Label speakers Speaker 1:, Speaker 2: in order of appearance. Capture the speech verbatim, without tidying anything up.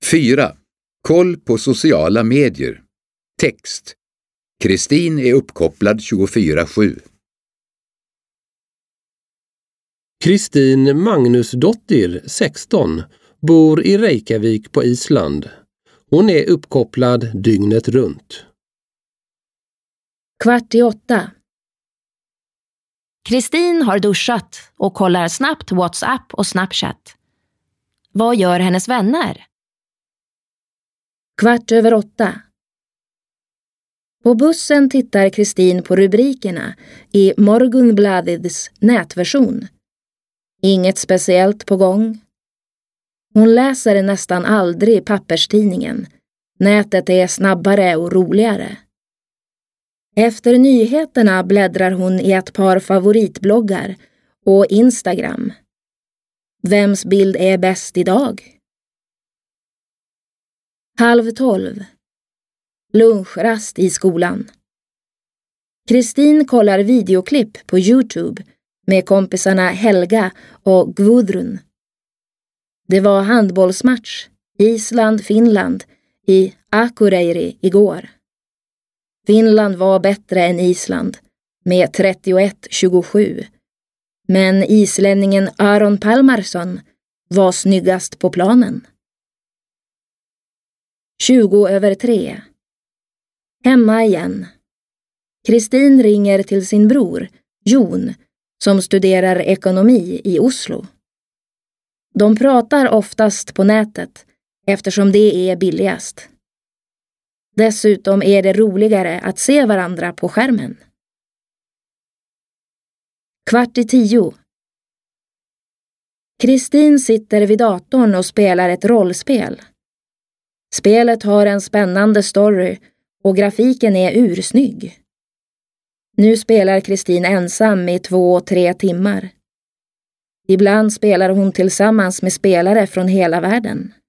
Speaker 1: fyra. Koll på sociala medier. Text. Kristin är uppkopplad tjugofyra sju.
Speaker 2: Kristin Magnusdottir, sexton, bor i Reykjavik på Island. Hon är uppkopplad dygnet runt.
Speaker 3: Kvart i åtta.
Speaker 4: Kristin har duschat och kollar snabbt WhatsApp och Snapchat. Vad gör hennes vänner?
Speaker 3: Kvart över åtta. På bussen tittar Kristin på rubrikerna i Morgunbladets nätversion. Inget speciellt på gång. Hon läser nästan aldrig papperstidningen. Nätet är snabbare och roligare. Efter nyheterna bläddrar hon i ett par favoritbloggar och Instagram. Vems bild är bäst idag? Halv tolv. Lunchrast i skolan. Kristin kollar videoklipp på YouTube med kompisarna Helga och Gudrun. Det var handbollsmatch Island-Finland i Akureyri igår. Finland var bättre än Island med trettioett tjugosju. Men islänningen Aron Palmarsson var snyggast på planen. tjugo över tre. Hemma igen. Kristin ringer till sin bror, Jon, som studerar ekonomi i Oslo. De pratar oftast på nätet eftersom det är billigast. Dessutom är det roligare att se varandra på skärmen. Kvart i tio. Kristin sitter vid datorn och spelar ett rollspel. Spelet har en spännande story och grafiken är ursnygg. Nu spelar Kristin ensam i två, tre timmar. Ibland spelar hon tillsammans med spelare från hela världen.